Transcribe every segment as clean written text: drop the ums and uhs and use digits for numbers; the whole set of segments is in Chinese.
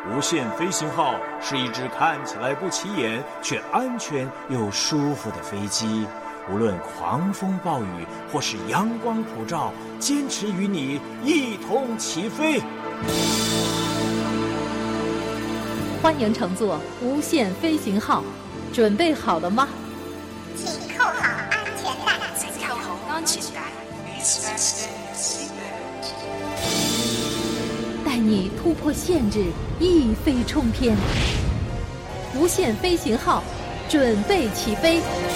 无限飞行号是一只看起来不起眼却安全又舒服的飞机，无论狂风暴雨或是阳光普照，坚持与你一同起飞。 欢迎乘坐无限飞行号，准备好了吗？ 请扣好安全带。 请扣好安全带。 带你突破限制，一飞冲天。无限飞行号，准备起飞。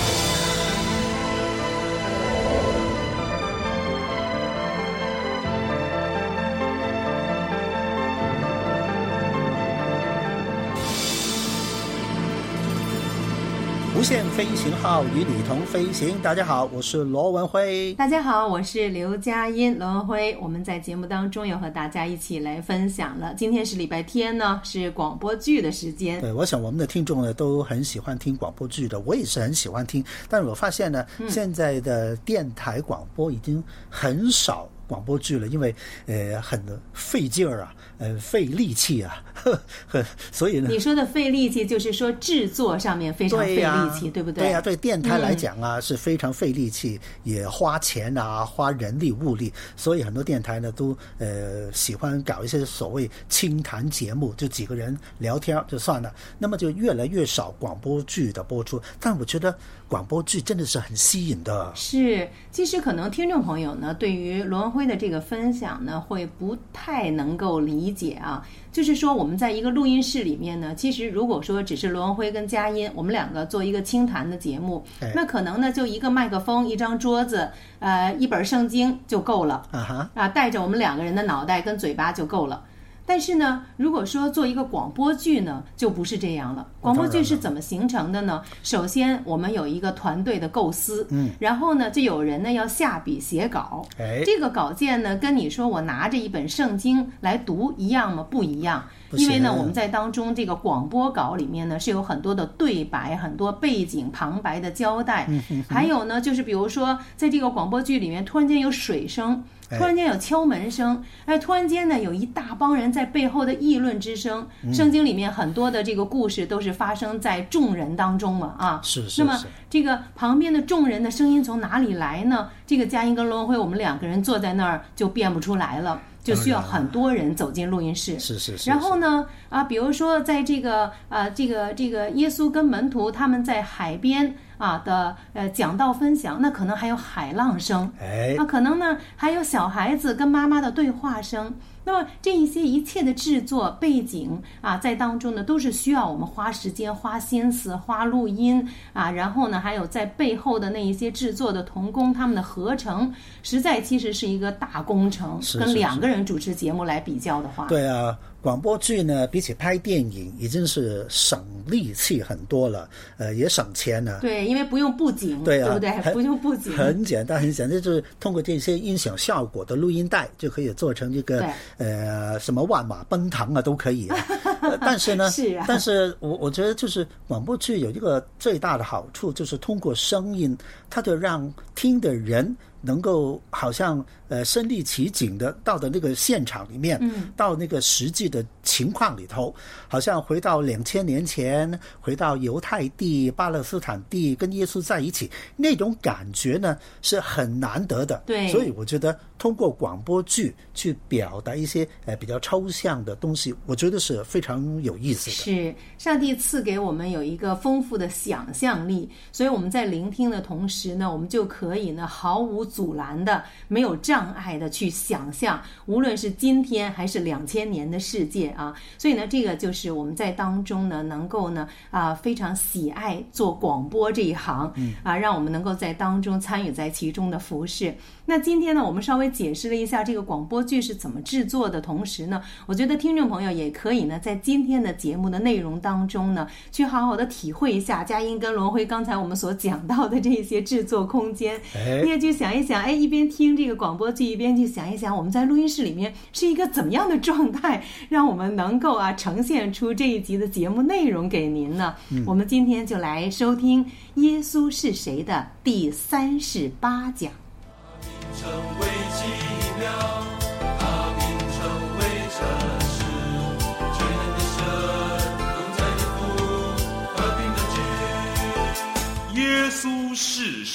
无限飞行号与你同飞行。大家好，我是罗文辉。 大家好，我是刘佳音。罗文辉，我们在节目当中又和大家一起来分享了。今天是礼拜天呢，是广播剧的时间。 对，我想我们的听众呢都很喜欢听广播剧的，我也是很喜欢听。但是我发现呢，现在的电台广播已经很少广播剧了，因为很费劲儿啊，费力气啊，所以呢， 你说的费力气就是说制作上面非常费力气， 对不对？ 对呀，对电台来讲啊，是非常费力气，也花钱啊，花人力物力，所以很多电台呢都喜欢搞一些所谓清谈节目，就几个人聊天就算了，那么就越来越少广播剧的播出。但我觉得广播剧真的是很吸引的。 是，其实可能听众朋友呢，对于罗文辉的这个分享呢，会不太能够理解啊。就是说我们在一个录音室里面呢，其实如果说只是罗文辉跟佳音，我们两个做一个清谈的节目，那可能呢就一个麦克风、一张桌子、一本圣经就够了啊，带着我们两个人的脑袋跟嘴巴就够了。但是呢，如果说做一个广播剧呢，就不是这样了。广播剧是怎么形成的呢？首先，我们有一个团队的构思，然后呢，就有人呢要下笔写稿。这个稿件呢，跟你说我拿着一本圣经来读一样吗？不一样。因为呢，我们在当中这个广播稿里面呢，是有很多的对白、很多背景旁白的交代，还有呢，就是比如说在这个广播剧里面，突然间有水声。突然间有敲门声，突然间呢有一大帮人在背后的议论之声。圣经里面很多的这个故事都是发生在众人当中嘛啊。 是。 那么这个旁边的众人的声音从哪里来呢？这个佳音跟罗文辉，我们两个人坐在那儿就辨不出来了。就需要很多人走进录音室。 是。 然后呢，比如说在这个耶稣跟门徒他们在海边的讲道分享，那可能还有海浪声，可能呢还有小孩子跟妈妈的对话声。那么这一切的制作背景在当中呢，都是需要我们花时间、花心思、花录音然后呢，还有在背后的那一些制作的同工，他们的合成，实在其实是一个大工程。跟两个人主持节目来比较的话， 对啊。广播剧呢，比起拍电影已经是省力气很多了，也省钱了。 对，因为不用布景，对不对？不用布景， 很简单，就是通过这些音响效果的录音带，就可以做成这个什么万马奔腾都可以。但是呢， 是啊。 但是我觉得就是广播剧有一个最大的好处，就是通过声音，它就让听的人能够好像身临其境的到的那个现场里面，到那个实际的情况里头，好像回到2000年前，回到犹太地、巴勒斯坦地，跟耶稣在一起，那种感觉呢是很难得的。 对， 所以我觉得通过广播剧去表达一些比较抽象的东西，我觉得是非常有意思的。 是，上帝赐给我们有一个丰富的想象力，所以我们在聆听的同时呢，我们就可以呢毫无阻拦的、没有障碍的去想象，无论是今天还是2000年的世界所以呢，这个就是我们在当中呢，能够呢非常喜爱做广播这一行让我们能够在当中参与在其中的服侍。那今天呢，我们稍微解释了一下这个广播剧是怎么制作的同时呢，我觉得听众朋友也可以呢，在今天的节目的内容当中呢，去好好的体会一下佳音跟罗辉刚才我们所讲到的这些制作空间。你也去想一想，一边听这个广播剧，一边去想一想我们在录音室里面是一个怎么样的状态，让我们能够呈现出这一集的节目内容给您呢。我们今天就来收听《耶稣是谁》的第38讲。 成为奇妙，他名成为真实，全能的神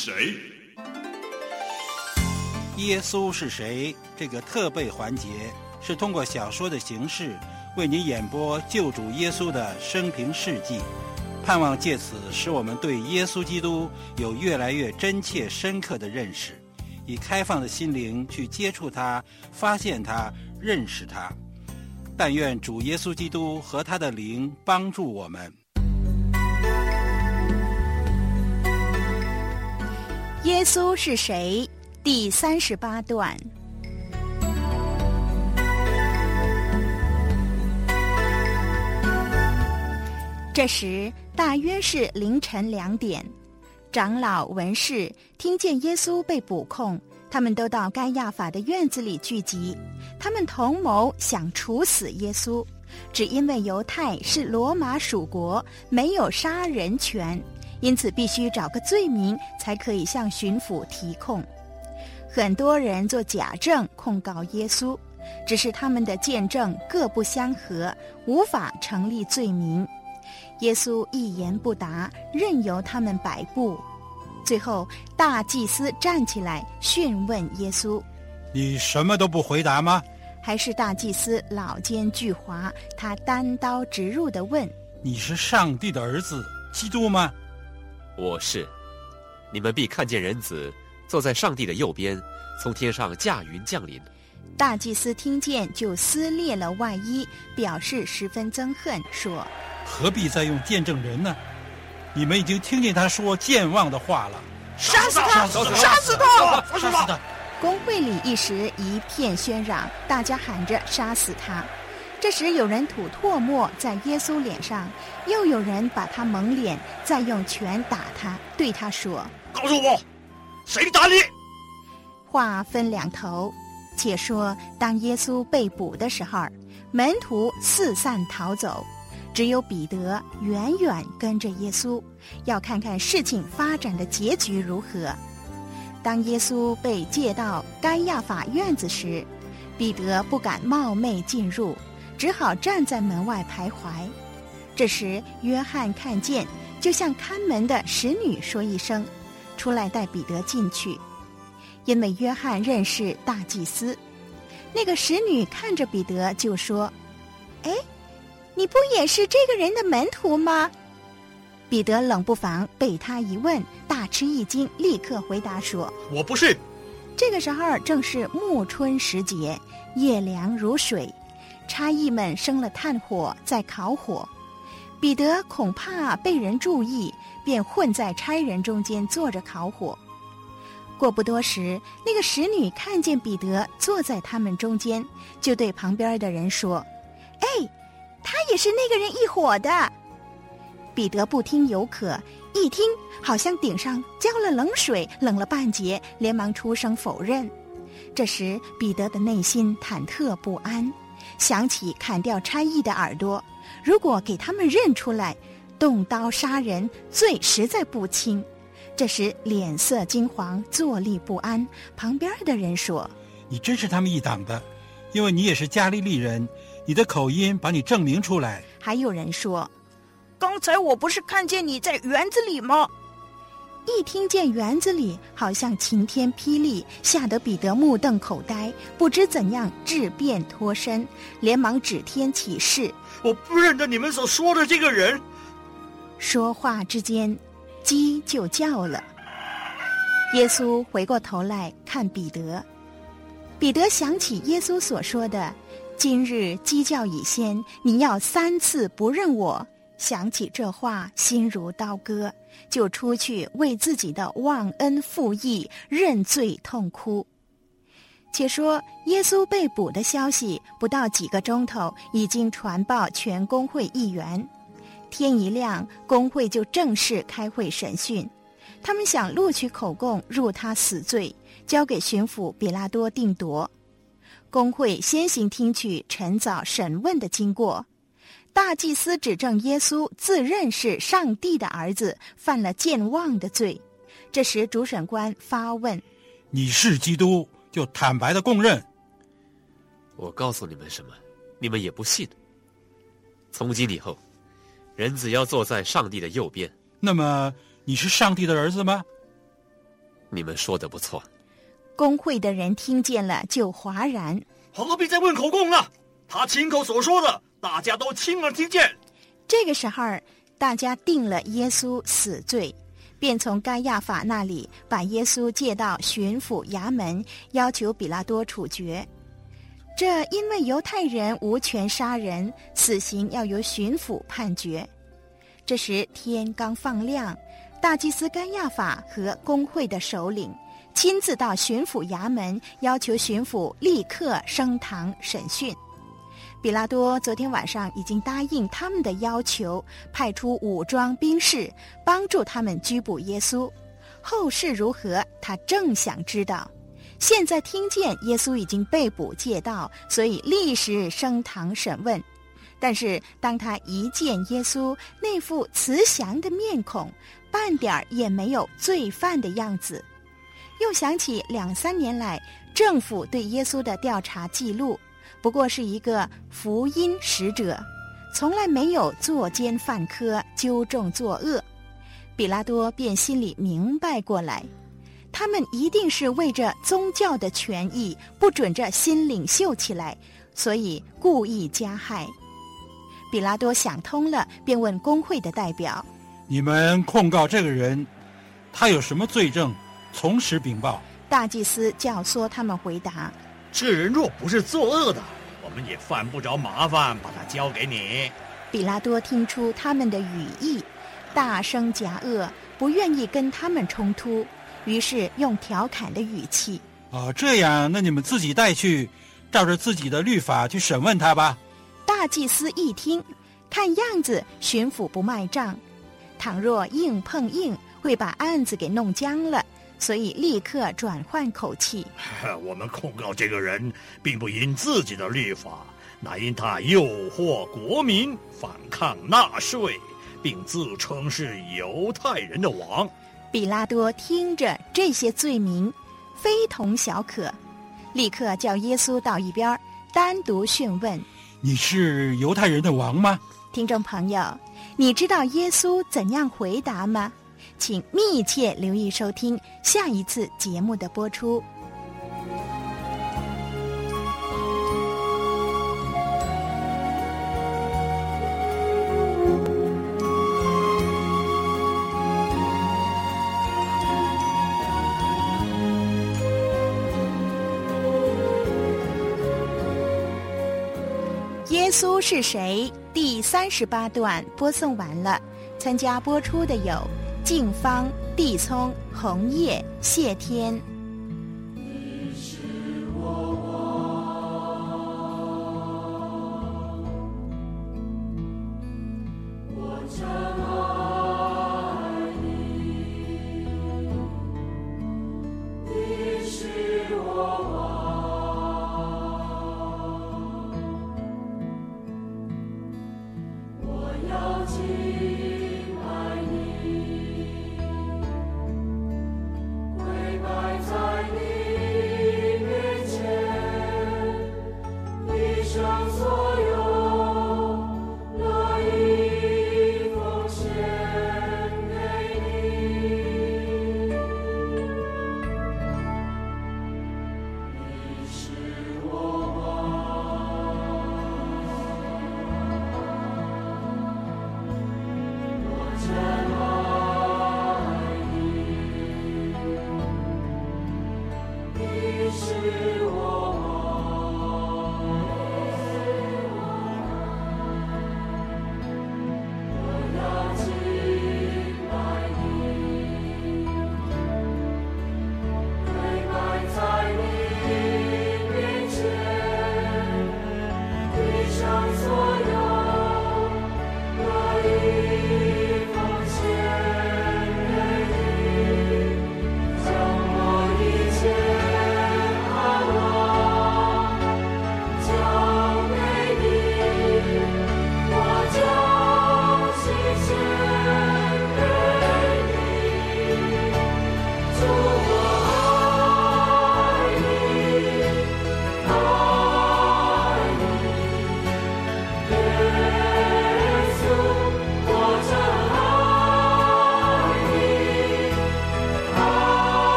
谁？ 耶稣是谁？这个特备环节是通过小说的形式为您演播救主耶稣的生平事迹，盼望借此使我们对耶稣基督有越来越真切深刻的认识，以开放的心灵去接触他、发现他、认识他。但愿主耶稣基督和他的灵帮助我们。 耶稣是谁？第38段。这时大约是凌晨2点，长老文士听见耶稣被捕控，他们都到该亚法的院子里聚集，他们同谋想处死耶稣，只因为犹太是罗马属国，没有杀人权，因此必须找个罪名才可以向巡抚提控。很多人做假证控告耶稣，只是他们的见证各不相合，无法成立罪名。耶稣一言不答，任由他们摆布。最后大祭司站起来讯问耶稣： 你什么都不回答吗？ 还是大祭司老奸巨猾，他单刀直入地问： 你是上帝的儿子基督吗？ 我是。你们必看见人子坐在上帝的右边，从天上驾云降临。 大祭司听见就撕裂了外衣，表示十分憎恨，说： 何必再用见证人呢？你们已经听见他说健忘的话了。 杀死他！ 杀死他！杀死他！ 公会里一时一片喧嚷，大家喊着杀死他。这时有人吐唾沫在耶稣脸上，又有人把他蒙脸，再用拳打他，对他说： 告诉我，谁打你？ 话分两头。且说当耶稣被捕的时候，门徒四散逃走，只有彼得远远跟着耶稣，要看看事情发展的结局如何。当耶稣被借到该亚法院子时，彼得不敢冒昧进入，只好站在门外徘徊。这时约翰看见，就向看门的使女说一声，出来带彼得进去。因为约翰认识大祭司，那个使女看着彼得就说：哎，你不也是这个人的门徒吗？彼得冷不防被他一问，大吃一惊，立刻回答说： 我不是。 这个时候正是暮春时节，夜凉如水，差役们生了炭火在烤火。彼得恐怕被人注意，便混在差人中间坐着烤火。过不多时，那个使女看见彼得坐在他们中间，就对旁边的人说：哎，他也是那个人一伙的。彼得不听有可，一听好像顶上浇了冷水，冷了半截，连忙出声否认。这时彼得的内心忐忑不安，想起砍掉差役的耳朵，如果给他们认出来，动刀杀人，罪实在不轻。这时脸色惊惶，坐立不安。旁边的人说： 你真是他们一党的，因为你也是加利利人，你的口音把你证明出来。 还有人说：刚才我不是看见你在园子里吗？一听见园子里，好像晴天霹雳，吓得彼得目瞪口呆，不知怎样自辩脱身，连忙指天起誓： 我不认得你们所说的这个人。 说话之间，鸡就叫了。耶稣回过头来看彼得，彼得想起耶稣所说的：今日鸡叫以先，你要3次不认我。想起这话，心如刀割，就出去为自己的忘恩负义认罪痛哭。且说耶稣被捕的消息不到几个钟头，已经传报全公会议员。天一亮，公会就正式开会审讯。他们想录取口供，入他死罪，交给巡抚比拉多定夺。公会先行听取晨早审问的经过。大祭司指证耶稣自认是上帝的儿子，犯了健忘的罪。这时主审官发问： 你是基督，就坦白的供认。 我告诉你们什么，你们也不信。从今以后，人子要坐在上帝的右边。 那么你是上帝的儿子吗？ 你们说的不错。 公会的人听见了就哗然， 何必再问口供了？他亲口所说的，大家都亲耳听见。 这个时候，大家定了耶稣死罪，便从该亚法那里把耶稣借到巡抚衙门，要求比拉多处决。这因为犹太人无权杀人，死刑要由巡抚判决。这时天刚放亮，大祭司该亚法和公会的首领亲自到巡抚衙门，要求巡抚立刻升堂审讯。比拉多昨天晚上已经答应他们的要求，派出武装兵士帮助他们拘捕耶稣。后事如何，他正想知道。现在听见耶稣已经被捕借道，所以立时升堂审问。但是当他一见耶稣那副慈祥的面孔，半点也没有罪犯的样子，又想起2-3年来政府对耶稣的调查记录，不过是一个福音使者，从来没有作奸犯科，纠正作恶。比拉多便心里明白过来，他们一定是为着宗教的权益，不准这新领袖起来，所以故意加害。比拉多想通了，便问公会的代表： 你们控告这个人，他有什么罪证？从实禀报。 大祭司教唆他们回答： 这人若不是作恶的，我们也犯不着麻烦把他交给你。 比拉多听出他们的语意，大声夹恶，不愿意跟他们冲突，于是用调侃的语气： 这样，那你们自己带去，照着自己的律法去审问他吧。 大祭司一听，看样子巡抚不卖账，倘若硬碰硬，会把案子给弄僵了，所以立刻转换口气： 我们控告这个人，并不因自己的律法，乃因他诱惑国民反抗纳税，并自称是犹太人的王。 比拉多听着这些罪名，非同小可，立刻叫耶稣到一边，单独讯问： 你是犹太人的王吗？ 听众朋友，你知道耶稣怎样回答吗？请密切留意收听下一次节目的播出。耶稣是谁？第38段播送完了。参加播出的有静芳、地聪、红叶、谢天。 你是我王，我真爱你。你是我王，我要敬爱你，跪拜。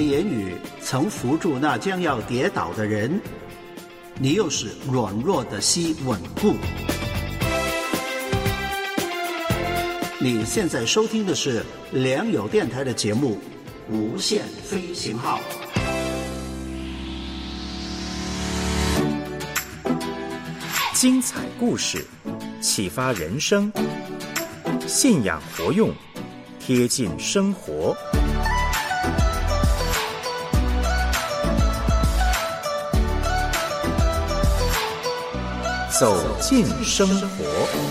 言语曾扶助那将要跌倒的人，你又使软弱的膝稳固。你现在收听的是良友电台的节目《无限飞行号》。 精彩故事，启发人生，信仰活用，贴近生活。走进生活。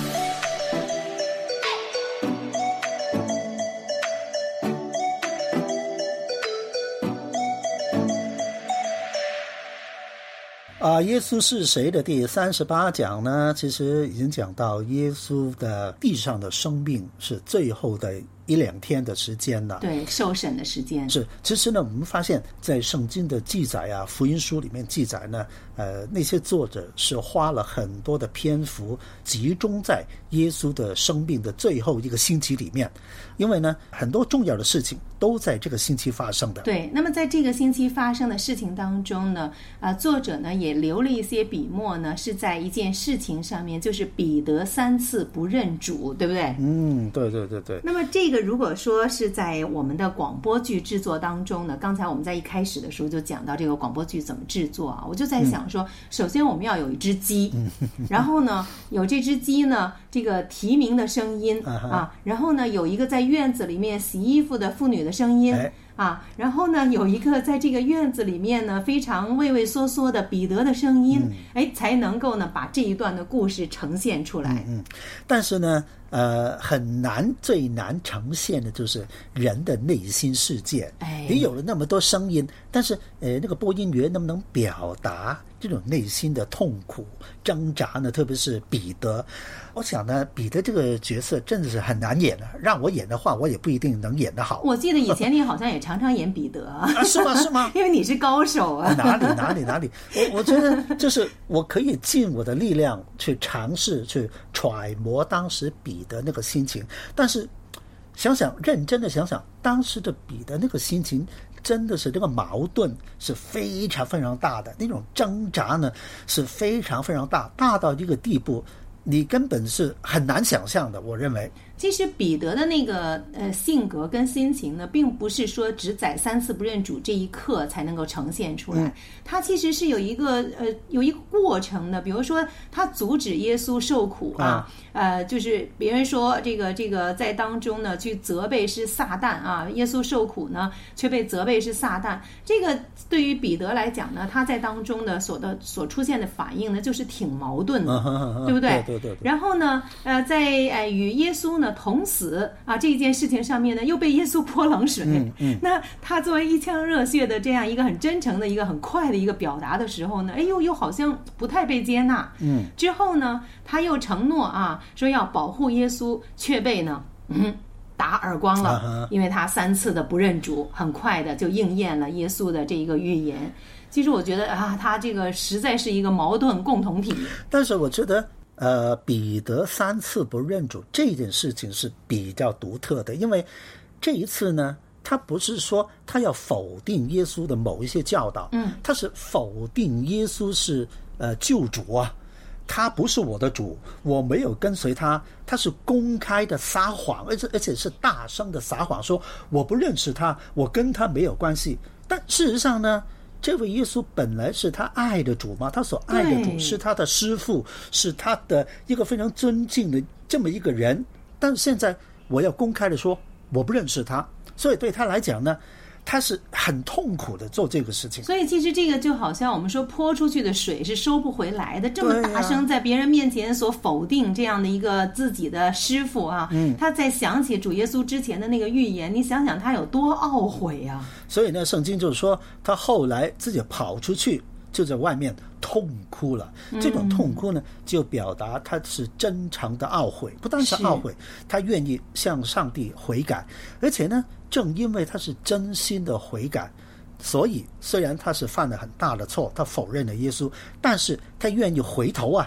耶稣是谁的第38讲呢，其实已经讲到耶稣的地上的生命是最后的1-2天的时间了， 对，受审的时间是。其实呢，我们发现在圣经的记载啊，福音书里面记载呢，那些作者是花了很多的篇幅集中在耶稣的生命的最后一个星期里面，因为呢，很多重要的事情都在这个星期发生的。 对，那么在这个星期发生的事情当中呢，作者呢也留了一些笔墨呢，是在一件事情上面，就是彼得3次不认主，对不对？ 对对对对。 那么这个如果说是在我们的广播剧制作当中呢，刚才我们在一开始的时候就讲到这个广播剧怎么制作啊，我就在想说，首先我们要有一只鸡，然后呢有这只鸡呢这个啼鸣的声音啊，然后呢有一个在院子里面洗衣服的妇女的声音啊，然后呢有一个在这个院子里面呢非常畏畏缩缩的彼得的声音，才能够呢把这一段的故事呈现出来。 但是呢很难，最难呈现的就是人的内心世界。也有了那么多声音，但是那个播音员能不能表达这种内心的痛苦挣扎呢？特别是彼得，我想呢，彼得这个角色真的是很难演的，让我演的话，我也不一定能演得好。 我记得以前你好像也常常演彼得是吗？是吗？ 因为你是高手啊。 哪里？我觉得就是我可以尽我的力量去尝试去揣摩当时彼得那个心情，但是认真的想想，当时的彼得那个心情真的是这个矛盾是非常非常大的，那种挣扎呢是非常非常大到一个地步，你根本是很难想象的。我认为其实彼得的那个性格跟心情呢，并不是说只在3次不认主这一刻才能够呈现出来，他其实是有一个过程的。比如说他阻止耶稣受苦就是别人说这个在当中呢去责备是撒旦啊，耶稣受苦呢却被责备是撒旦。这个对于彼得来讲呢，他在当中的所出现的反应呢，就是挺矛盾的，对不对？ 对。 然后呢在与耶稣呢同死啊这一件事情上面呢，又被耶稣泼冷水。那他作为一腔热血的这样一个很真诚的一个很快的一个表达的时候呢，又好像不太被接纳。之后呢，他又承诺说要保护耶稣，却被呢打耳光了，因为他3次的不认主，很快的就应验了耶稣的这一个预言。其实我觉得他这个实在是一个矛盾共同体。 但是我觉得彼得3次不认主这件事情是比较独特的，因为这一次呢，他不是说他要否定耶稣的某一些教导，他是否定耶稣是救主啊，他不是我的主，我没有跟随他，他是公开的撒谎，而且是大声的撒谎，说我不认识他，我跟他没有关系。但事实上呢，这位耶稣本来是他爱的主嘛，他所爱的主是他的师父，是他的一个非常尊敬的这么一个人，但是现在我要公开的说我不认识他，所以对他来讲呢，他是很痛苦的做这个事情。 所以其实这个就好像我们说泼出去的水是收不回来的，这么大声在别人面前所否定这样的一个自己的师父他在想起主耶稣之前的那个预言，你想想他有多懊悔啊。 所以呢，圣经就是说他后来自己跑出去就在外面痛哭了，这种痛哭呢就表达他是真诚的懊悔，不单是懊悔，他愿意向上帝悔改，而且呢正因为他是真心的悔改，所以虽然他是犯了很大的错，他否认了耶稣，但是他愿意回头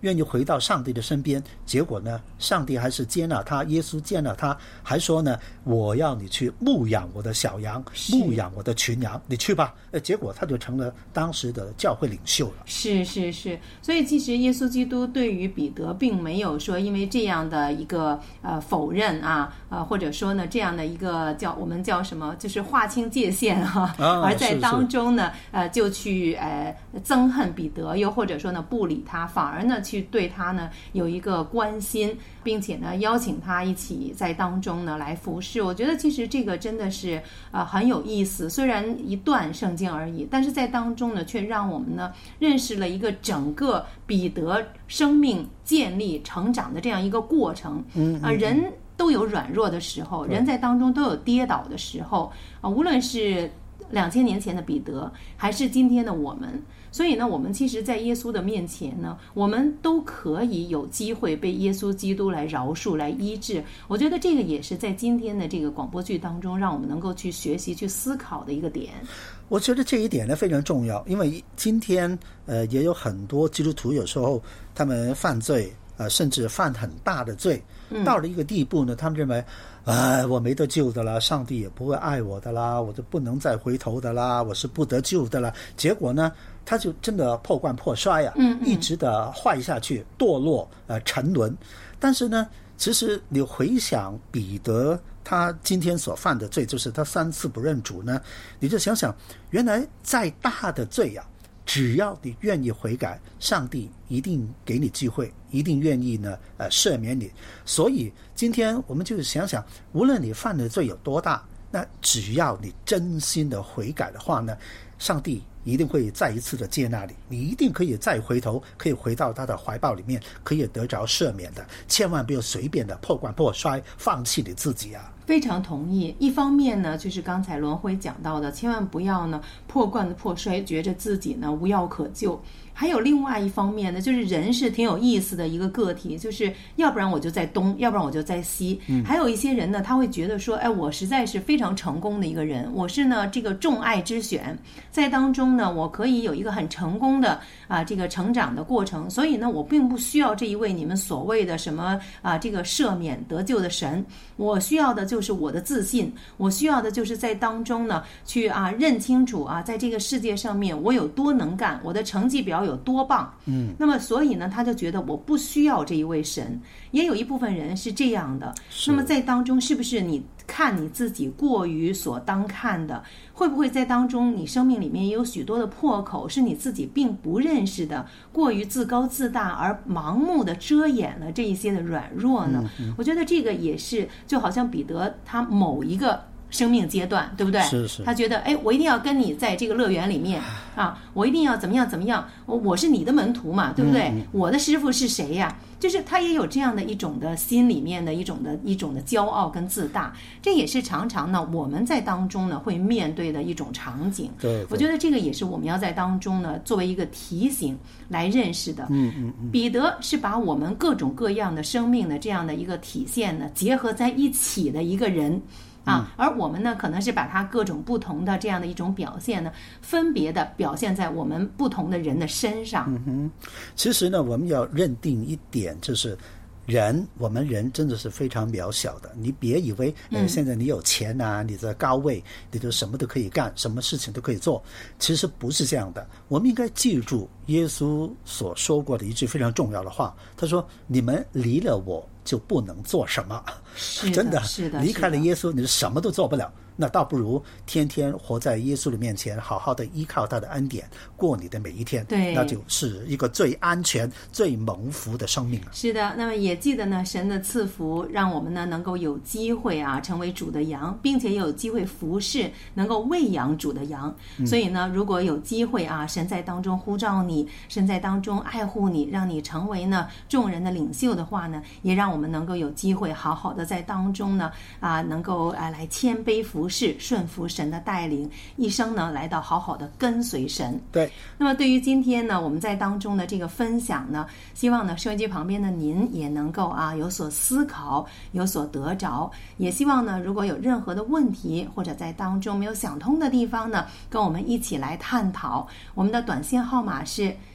愿意回到上帝的身边，结果呢，上帝还是接纳他，耶稣接纳他，还说呢，我要你去牧养我的小羊，牧养我的群羊，你去吧。结果他就成了当时的教会领袖了。 是，所以其实耶稣基督对于彼得并没有说因为这样的一个否认啊，或者说呢这样的一个我们叫什么，就是划清界限而在当中呢就去憎恨彼得，又或者说呢不理他，反而呢去对他呢有一个关心，并且呢邀请他一起在当中呢来服侍。我觉得其实这个真的是很有意思，虽然一段圣经而已，但是在当中呢却让我们呢认识了一个整个彼得生命建立成长的这样一个过程。人都有软弱的时候，人在当中都有跌倒的时候无论是2000年前的彼得还是今天的我们。所以呢我们其实在耶稣的面前呢，我们都可以有机会被耶稣基督来饶恕来医治。我觉得这个也是在今天的这个广播剧当中让我们能够去学习去思考的一个点。 我觉得这一点呢非常重要，因为今天也有很多基督徒有时候他们犯罪甚至犯很大的罪，到了一个地步呢，他们认为我没得救的啦，上帝也不会爱我的啦，我就不能再回头的啦，我是不得救的啦。结果呢他就真的破罐破摔一直的坏下去，堕落沉沦。但是呢其实你回想彼得他今天所犯的罪，就是他3次不认主呢，你就想想原来再大的罪只要你愿意悔改，上帝一定给你机会，一定愿意呢赦免你。所以今天我们就想想，无论你犯的罪有多大，那只要你真心的悔改的话呢，上帝一定会再一次的接纳你，你一定可以再回头，可以回到他的怀抱里面，可以得着赦免的。千万不要随便的破罐破摔，放弃你自己非常同意。一方面呢，就是刚才伦辉讲到的，千万不要呢破罐子破摔，觉着自己呢无药可救。还有另外一方面呢，就是人是挺有意思的一个个体，就是要不然我就在东，要不然我就在西。还有一些人呢，他会觉得说，我实在是非常成功的一个人，我是呢这个众爱之选，在当中呢，我可以有一个很成功的这个成长的过程，所以呢，我并不需要这一位你们所谓的什么这个赦免得救的神，我需要的就是我的自信，我需要的就是在当中呢去认清楚在这个世界上面我有多能干，我的成绩表有多棒。那么所以呢他就觉得我不需要这一位神。也有一部分人是这样的。那么在当中是不是你看你自己过于所当看的，会不会在当中你生命里面也有许多的破口是你自己并不认识的，过于自高自大而盲目的遮掩了这一些的软弱呢？我觉得这个也是就好像彼得他某一个生命阶段，对不对？ 是他觉得我一定要跟你在这个乐园里面我一定要怎么样，我是你的门徒嘛，对不对？我的师傅是谁呀？就是他也有这样的一种的心里面的一种的骄傲跟自大，这也是常常呢我们在当中呢会面对的一种场景。 对， 我觉得这个也是我们要在当中呢作为一个提醒来认识的。彼得是把我们各种各样的生命的这样的一个体现呢结合在一起的一个人。而我们呢可能是把它各种不同的这样的一种表现呢分别的表现在我们不同的人的身上。 其实呢我们要认定一点，就是我们人真的是非常渺小的。你别以为现在你有钱你在高位，你就什么都可以干，什么事情都可以做。其实不是这样的。我们应该记住耶稣所说过的一句非常重要的话，他说你们离了我就不能做什么。真的离开了耶稣你什么都做不了。那倒不如天天活在耶稣的面前，好好的依靠他的恩典过你的每一天。 对， 那就是一个最安全最蒙福的生命了。 是的，那么也记得呢神的赐福让我们呢能够有机会成为主的羊，并且有机会服侍能够喂养主的羊。所以呢如果有机会神在当中呼召你，神在当中爱护你，让你成为呢众人的领袖的话呢，也让我们能够有机会好好的在当中呢能够来谦卑服侍，顺服神的带领，一生呢来到好好的跟随神。 对。 那么对于今天呢我们在当中的这个分享呢，希望呢收音机旁边的您也能够有所思考，有所得着。也希望呢如果有任何的问题或者在当中没有想通的地方呢，跟我们一起来探讨。我们的短信号码是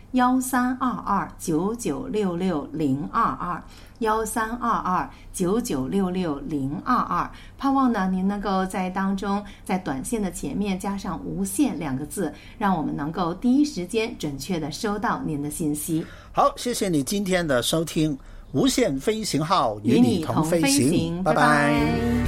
132299660221132299660222，盼望呢您能够在当中在短信的前面加上无限2个字，让我们能够第一时间准确的收到您的信息。 好，谢谢你今天的收听，无限飞行号与你同飞行， 拜拜。